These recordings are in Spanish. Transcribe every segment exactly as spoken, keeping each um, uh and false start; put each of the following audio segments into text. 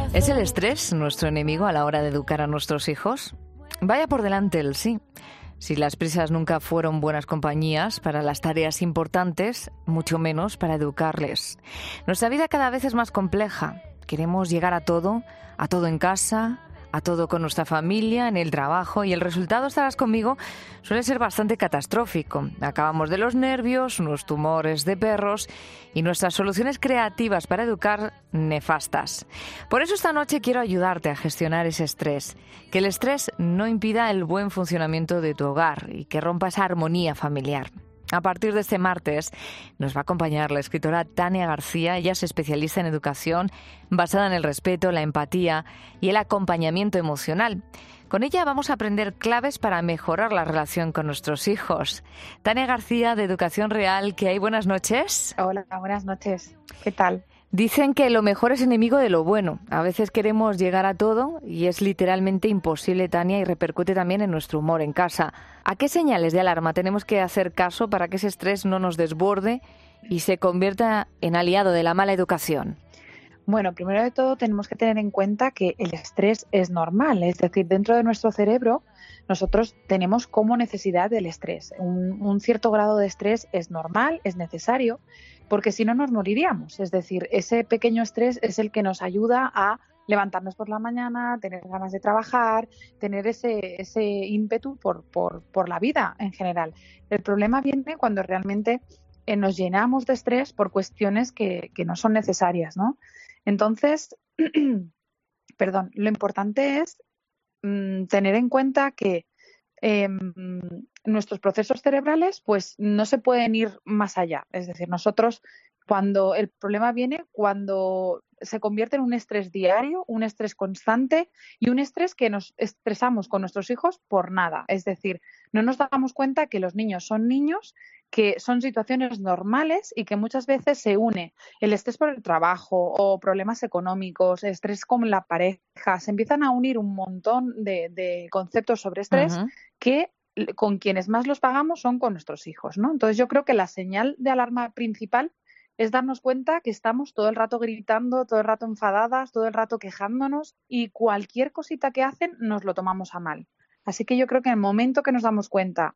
¿Es el estrés nuestro enemigo a la hora de educar a nuestros hijos? Vaya por delante el sí. Si las prisas nunca fueron buenas compañías para las tareas importantes, mucho menos para educarles. Nuestra vida cada vez es más compleja. Queremos llegar a todo, a todo en casa, a todo con nuestra familia, en el trabajo, y el resultado, estarás conmigo, suele ser bastante catastrófico. Acabamos de los nervios, unos tumores de perros y nuestras soluciones creativas para educar nefastas. Por eso esta noche quiero ayudarte a gestionar ese estrés, que el estrés no impida el buen funcionamiento de tu hogar y que rompa esa armonía familiar. A partir de este martes nos va a acompañar la escritora Tania García. Ella es especialista en educación basada en el respeto, la empatía y el acompañamiento emocional. Con ella vamos a aprender claves para mejorar la relación con nuestros hijos. Tania García, de Educación Real, ¿qué hay? Buenas noches. Hola, buenas noches. ¿Qué tal? Dicen que lo mejor es enemigo de lo bueno. A veces queremos llegar a todo y es literalmente imposible, Tania, y repercute también en nuestro humor en casa. ¿A qué señales de alarma tenemos que hacer caso para que ese estrés no nos desborde y se convierta en aliado de la mala educación? Bueno, primero de todo tenemos que tener en cuenta que el estrés es normal, es decir, dentro de nuestro cerebro nosotros tenemos como necesidad del estrés. Un, un cierto grado de estrés es normal, es necesario, porque si no nos moriríamos. Es decir, ese pequeño estrés es el que nos ayuda a levantarnos por la mañana, tener ganas de trabajar, tener ese, ese ímpetu por, por, por la vida en general. El problema viene cuando realmente eh, nos llenamos de estrés por cuestiones que, que no son necesarias, ¿no? Entonces, perdón, lo importante es mmm, tener en cuenta que eh, nuestros procesos cerebrales pues no se pueden ir más allá. Es decir, nosotros cuando el problema viene cuando se convierte en un estrés diario, un estrés constante y un estrés que nos estresamos con nuestros hijos por nada. Es decir, no nos damos cuenta que los niños son niños, que son situaciones normales y que muchas veces se une el estrés por el trabajo o problemas económicos, estrés con la pareja. Se empiezan a unir un montón de, de conceptos sobre estrés uh-huh. que con quienes más los pagamos son con nuestros hijos, ¿no? Entonces yo creo que la señal de alarma principal es darnos cuenta que estamos todo el rato gritando, todo el rato enfadadas, todo el rato quejándonos y cualquier cosita que hacen nos lo tomamos a mal. Así que yo creo que en el momento que nos damos cuenta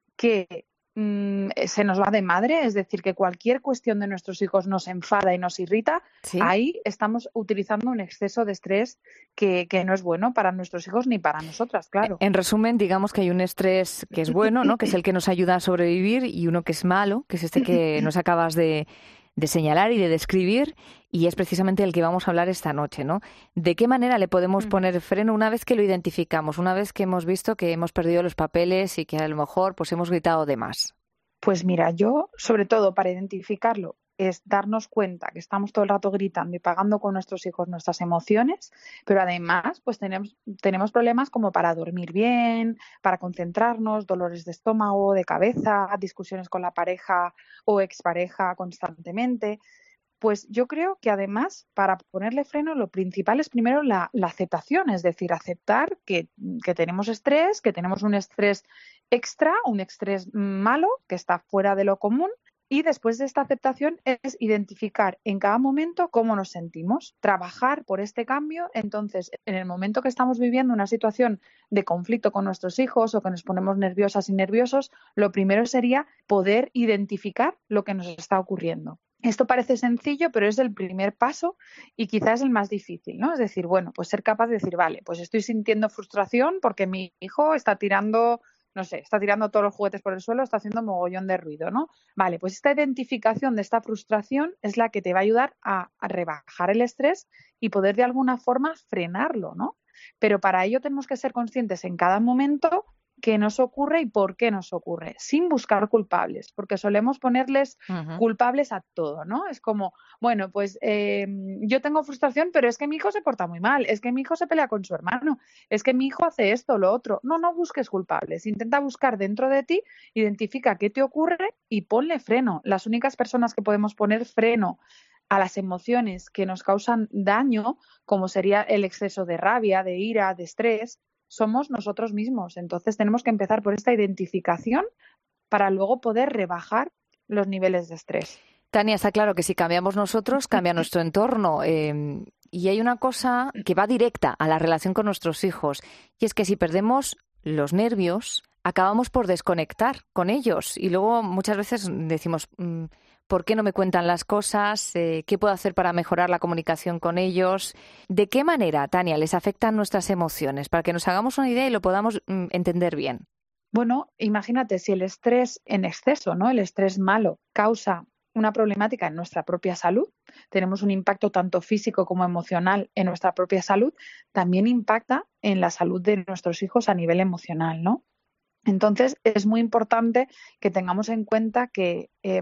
que mmm, se nos va de madre, es decir, que cualquier cuestión de nuestros hijos nos enfada y nos irrita, ¿sí? Ahí estamos utilizando un exceso de estrés que, que no es bueno para nuestros hijos ni para nosotras, claro. En resumen, digamos que hay un estrés que es bueno, ¿no? Que es el que nos ayuda a sobrevivir, y uno que es malo, que es este que nos acabas de... de señalar y de describir, y es precisamente el que vamos a hablar esta noche, ¿no? ¿De qué manera le podemos poner freno una vez que lo identificamos, una vez que hemos visto que hemos perdido los papeles y que a lo mejor pues hemos gritado de más? Pues mira, yo, sobre todo para identificarlo, es darnos cuenta que estamos todo el rato gritando y pagando con nuestros hijos nuestras emociones, pero además pues tenemos, tenemos problemas como para dormir bien, para concentrarnos, dolores de estómago, de cabeza, discusiones con la pareja o expareja constantemente. Pues yo creo que además para ponerle freno lo principal es primero la, la aceptación, es decir, aceptar que, que tenemos estrés, que tenemos un estrés extra, un estrés malo que está fuera de lo común. Y después de esta aceptación es identificar en cada momento cómo nos sentimos, trabajar por este cambio. Entonces, en el momento que estamos viviendo una situación de conflicto con nuestros hijos o que nos ponemos nerviosas y nerviosos, lo primero sería poder identificar lo que nos está ocurriendo. Esto parece sencillo, pero es el primer paso y quizás el más difícil, ¿no? Es decir, bueno, pues ser capaz de decir, vale, pues estoy sintiendo frustración porque mi hijo está tirando... no sé, está tirando todos los juguetes por el suelo, está haciendo mogollón de ruido, ¿no? Vale, pues esta identificación de esta frustración es la que te va a ayudar a, a rebajar el estrés y poder de alguna forma frenarlo, ¿no? Pero para ello tenemos que ser conscientes en cada momento qué nos ocurre y por qué nos ocurre, sin buscar culpables, porque solemos ponerles uh-huh. culpables a todo, ¿no? Es como, bueno, pues eh, yo tengo frustración, pero es que mi hijo se porta muy mal, es que mi hijo se pelea con su hermano, es que mi hijo hace esto, lo otro. No, no busques culpables, intenta buscar dentro de ti, identifica qué te ocurre y ponle freno. Las únicas personas que podemos poner freno a las emociones que nos causan daño, como sería el exceso de rabia, de ira, de estrés, somos nosotros mismos. Entonces tenemos que empezar por esta identificación para luego poder rebajar los niveles de estrés. Tania, está claro que si cambiamos nosotros, cambia nuestro entorno. Eh, y hay una cosa que va directa a la relación con nuestros hijos, y es que si perdemos los nervios, acabamos por desconectar con ellos. Y luego muchas veces decimos, mm, ¿por qué no me cuentan las cosas? Eh, ¿Qué puedo hacer para mejorar la comunicación con ellos? ¿De qué manera, Tania, les afectan nuestras emociones? Para que nos hagamos una idea y lo podamos mm, entender bien. Bueno, imagínate si el estrés en exceso, ¿no? El estrés malo causa una problemática en nuestra propia salud, tenemos un impacto tanto físico como emocional en nuestra propia salud, también impacta en la salud de nuestros hijos a nivel emocional, ¿no? Entonces, es muy importante que tengamos en cuenta que, eh,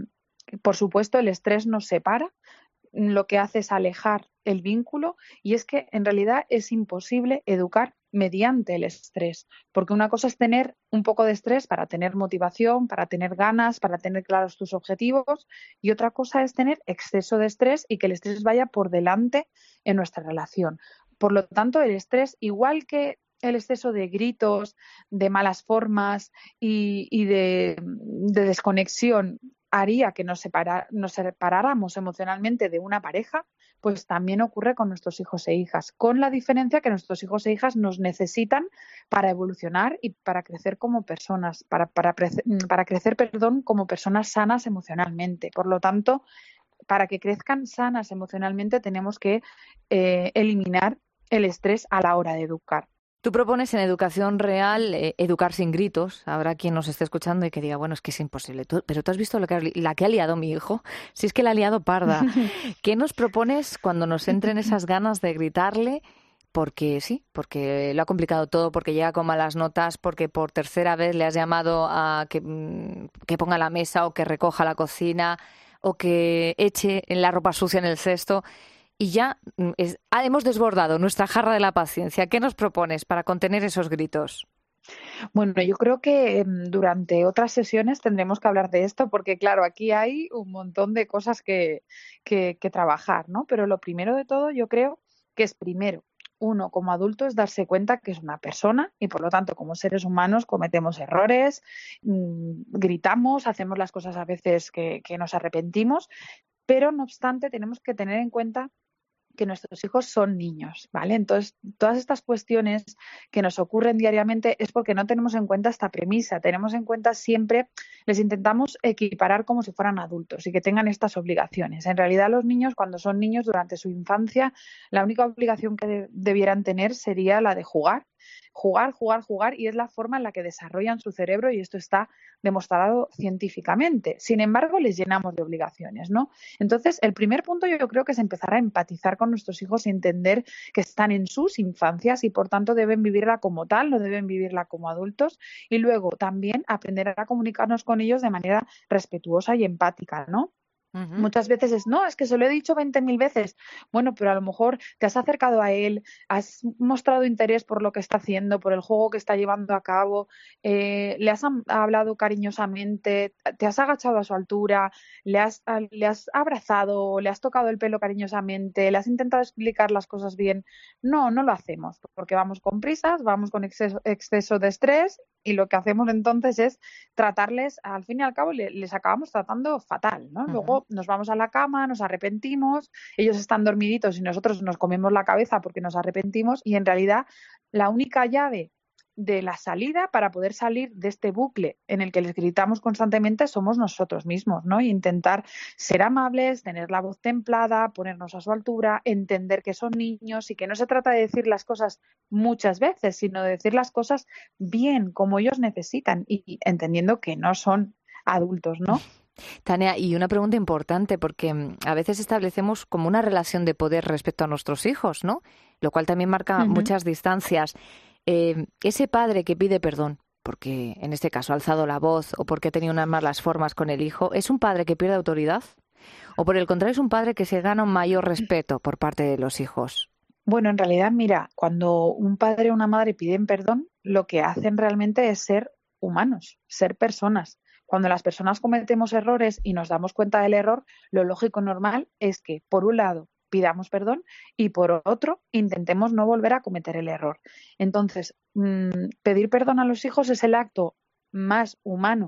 por supuesto, el estrés nos separa, lo que hace es alejar el vínculo y es que en realidad es imposible educar mediante el estrés, porque una cosa es tener un poco de estrés para tener motivación, para tener ganas, para tener claros tus objetivos y otra cosa es tener exceso de estrés y que el estrés vaya por delante en nuestra relación. Por lo tanto, el estrés, igual que el exceso de gritos, de malas formas y, y de, de desconexión haría que nos, separa, nos separáramos emocionalmente de una pareja, pues también ocurre con nuestros hijos e hijas, con la diferencia que nuestros hijos e hijas nos necesitan para evolucionar y para crecer como personas, para, para, para crecer, perdón, como personas sanas emocionalmente. Por lo tanto, para que crezcan sanas emocionalmente tenemos que eh, eliminar el estrés a la hora de educar. Tú propones en educación real eh, educar sin gritos. Habrá quien nos esté escuchando y que diga, bueno, es que es imposible. Tú, pero tú has visto lo que ha, la que ha liado mi hijo. Si es que la ha liado parda. ¿Qué nos propones cuando nos entren esas ganas de gritarle? Porque sí, porque lo ha complicado todo, porque llega con malas notas, porque por tercera vez le has llamado a que, que ponga la mesa o que recoja la cocina o que eche la ropa sucia en el cesto. Y ya es, hemos desbordado nuestra jarra de la paciencia. ¿Qué nos propones para contener esos gritos? Bueno, yo creo que durante otras sesiones tendremos que hablar de esto porque, claro, aquí hay un montón de cosas que, que, que trabajar, ¿no? Pero lo primero de todo yo creo que es primero, uno como adulto es darse cuenta que es una persona y por lo tanto como seres humanos cometemos errores, mmm, gritamos, hacemos las cosas a veces que, que nos arrepentimos, pero no obstante tenemos que tener en cuenta que nuestros hijos son niños, ¿vale? Entonces, todas estas cuestiones que nos ocurren diariamente es porque no tenemos en cuenta esta premisa, tenemos en cuenta siempre, les intentamos equiparar como si fueran adultos y que tengan estas obligaciones. En realidad, los niños, cuando son niños durante su infancia, la única obligación que de- debieran tener sería la de jugar. Jugar, jugar, jugar, y es la forma en la que desarrollan su cerebro y esto está demostrado científicamente. Sin embargo, les llenamos de obligaciones, ¿no? Entonces, el primer punto yo creo que es empezar a empatizar con nuestros hijos y entender que están en sus infancias y por tanto deben vivirla como tal, no deben vivirla como adultos y luego también aprender a comunicarnos con ellos de manera respetuosa y empática, ¿no? Uh-huh. Muchas veces es, no, es que se lo he dicho veinte mil veces. Bueno, pero a lo mejor te has acercado a él, has mostrado interés por lo que está haciendo, por el juego que está llevando a cabo, eh, le has am- hablado cariñosamente, te has agachado a su altura, le has, a- le has abrazado, le has tocado el pelo cariñosamente, le has intentado explicar las cosas bien. No, no lo hacemos, porque vamos con prisas, vamos con exceso, exceso de estrés y lo que hacemos entonces es tratarles, al fin y al cabo, le- les acabamos tratando fatal, ¿no? Uh-huh. Luego nos vamos a la cama, nos arrepentimos, ellos están dormiditos y nosotros nos comemos la cabeza porque nos arrepentimos y en realidad la única llave de la salida para poder salir de este bucle en el que les gritamos constantemente somos nosotros mismos, ¿no? Y intentar ser amables, tener la voz templada, ponernos a su altura, entender que son niños y que no se trata de decir las cosas muchas veces, sino de decir las cosas bien, como ellos necesitan y, y entendiendo que no son adultos, ¿no? Tania, y una pregunta importante, porque mm, a veces establecemos como una relación de poder respecto a nuestros hijos, ¿no? Lo cual también marca Ujú. muchas distancias. Eh, ese padre que pide perdón, porque en este caso ha alzado la voz o porque ha tenido unas malas formas con el hijo, ¿es un padre que pierde autoridad? ¿O por el contrario es un padre que se gana un mayor respeto por parte de los hijos? Bueno, en realidad, mira, cuando un padre o una madre piden perdón, lo que hacen realmente es ser humanos, ser personas. Cuando las personas cometemos errores y nos damos cuenta del error, lo lógico y normal es que, por un lado, pidamos perdón y, por otro, intentemos no volver a cometer el error. Entonces, mmm, pedir perdón a los hijos es el acto más humano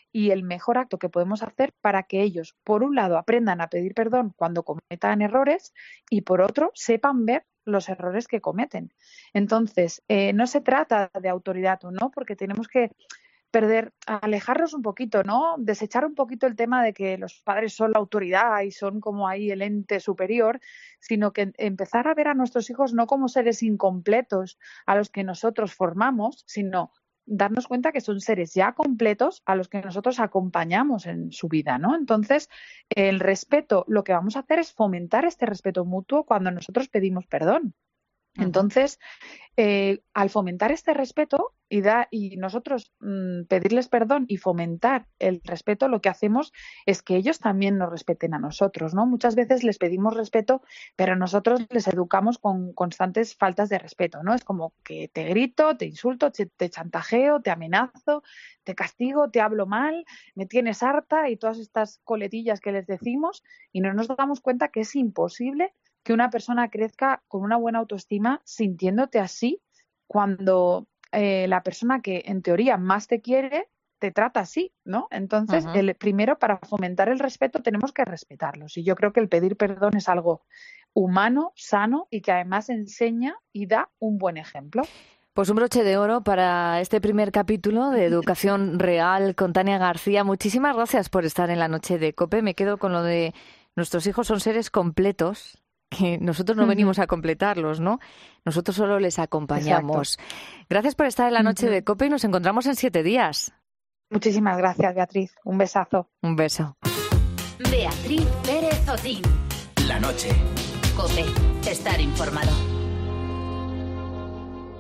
y el mejor acto que podemos hacer para que ellos, por un lado, aprendan a pedir perdón cuando cometan errores y por otro, sepan ver los errores que cometen. Entonces, eh, no se trata de autoridad o no, porque tenemos que perder, alejarnos un poquito, ¿no? Desechar un poquito el tema de que los padres son la autoridad y son como ahí el ente superior, sino que empezar a ver a nuestros hijos no como seres incompletos a los que nosotros formamos, sino darnos cuenta que son seres ya completos a los que nosotros acompañamos en su vida, ¿no? Entonces, el respeto, lo que vamos a hacer es fomentar este respeto mutuo cuando nosotros pedimos perdón. Entonces, eh, al fomentar este respeto y, da, y nosotros mmm, pedirles perdón y fomentar el respeto, lo que hacemos es que ellos también nos respeten a nosotros, ¿no? Muchas veces les pedimos respeto, pero nosotros les educamos con constantes faltas de respeto, ¿no? Es como que te grito, te insulto, te, te chantajeo, te amenazo, te castigo, te hablo mal, me tienes harta y todas estas coletillas que les decimos y no nos damos cuenta que es imposible que una persona crezca con una buena autoestima sintiéndote así cuando eh, la persona que en teoría más te quiere te trata así, ¿no? Entonces, uh-huh. el, primero para fomentar el respeto tenemos que respetarlos y yo creo que el pedir perdón es algo humano, sano y que además enseña y da un buen ejemplo. Pues un broche de oro para este primer capítulo de Educación Real con Tania García. Muchísimas gracias por estar en la noche de COPE. Me quedo con lo de nuestros hijos son seres completos, que nosotros no uh-huh. venimos a completarlos, ¿no? Nosotros solo les acompañamos. Exacto. Gracias por estar en la noche uh-huh. de COPE y nos encontramos en siete días. Muchísimas gracias, Beatriz. Un besazo. Un beso. Beatriz Pérez Otín. La noche. COPE. Estar informado.